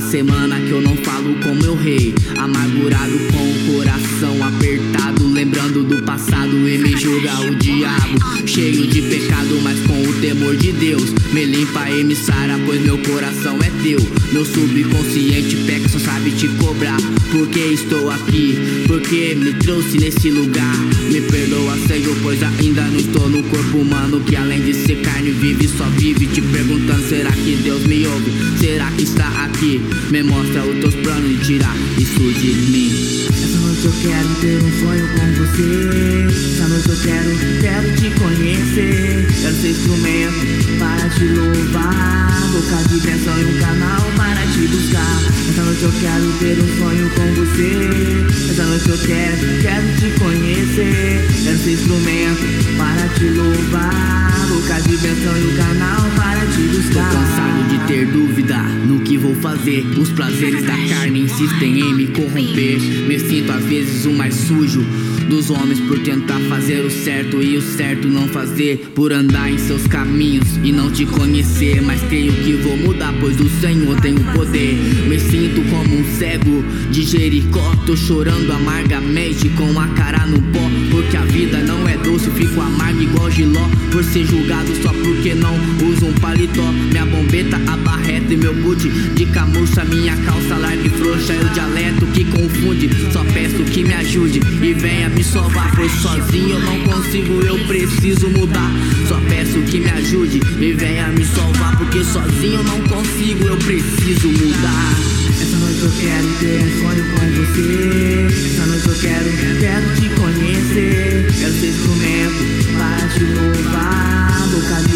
semana que eu não falo com meu rei, amargurado com o coração apertado, lembrando do passado e me julga o diabo. Cheio de pecado, mas com o temor de Deus, me limpa e me sara, pois meu coração é teu. Meu subconsciente peca, só sabe te cobrar. Porque estou aqui, porque me trouxe nesse lugar. Me perdoa, Senhor, pois ainda não estou no corpo humano, que além de ser carne vive, só vive te perguntando: será que Deus me ouve? Será que está aqui? Me mostra os teus planos de tirar isso de mim. Essa noite eu quero ter um sonho com você. Essa noite eu quero te conhecer. Quero ser instrumento para te louvar, boca de bênção e um canal para te buscar. Essa noite eu quero ter um sonho com você. Essa noite eu quero te conhecer. Quero ser instrumento para te louvar, boca de bênção e um canal para te buscar. Tô cansado de ter dúvida no que vou fazer. Os prazeres da carne insistem em me corromper. Me sinto às vezes o mais sujo dos homens por tentar fazer o certo e o certo não fazer, por andar em seus caminhos e não te conhecer. Mas creio que vou mudar, pois o Senhor tem o poder. Me sinto como um cego de Jericó, tô chorando amargamente com a cara no pó, porque a vida não é doce, fico amargo igual Giló, por ser julgado só porque não uso um paletó. Minha bombeta, a barreta e meu boot de camurça, minha calça larga e frouxa, é o dialeto que confunde. Só peço que me ajude e venha me salvar, pois sozinho eu não consigo, eu preciso mudar. Só peço que me ajude e venha me salvar, porque sozinho eu não consigo, eu preciso mudar. Essa noite eu quero ter um sonho com você. Essa noite eu quero te conhecer. Quero ser instrumento para te louvar, boca de